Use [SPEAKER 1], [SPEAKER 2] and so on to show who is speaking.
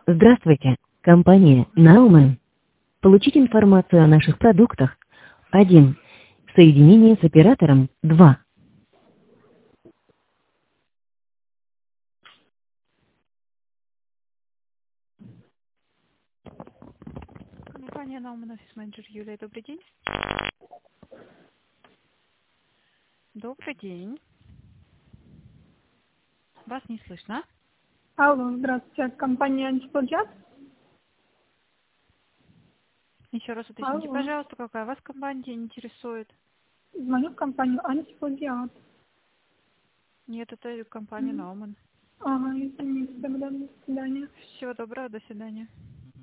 [SPEAKER 1] Здравствуйте, компания Naumann. Получить информацию о наших продуктах. 1. Соединение с оператором. 2.
[SPEAKER 2] Компания Naumann, офис-менеджер Юлия. Добрый день. Добрый день. Вас не слышно.
[SPEAKER 3] Алло, здравствуйте. Компания Антиплагиат?
[SPEAKER 2] Еще раз уточните,
[SPEAKER 3] Алло.
[SPEAKER 2] пожалуйста, какая вас компания интересует?
[SPEAKER 3] Звоню в компанию Антиплагиат.
[SPEAKER 2] Нет, это компания Naumann.
[SPEAKER 3] Ага, извините, тогда до свидания.
[SPEAKER 2] Всего доброго, до свидания.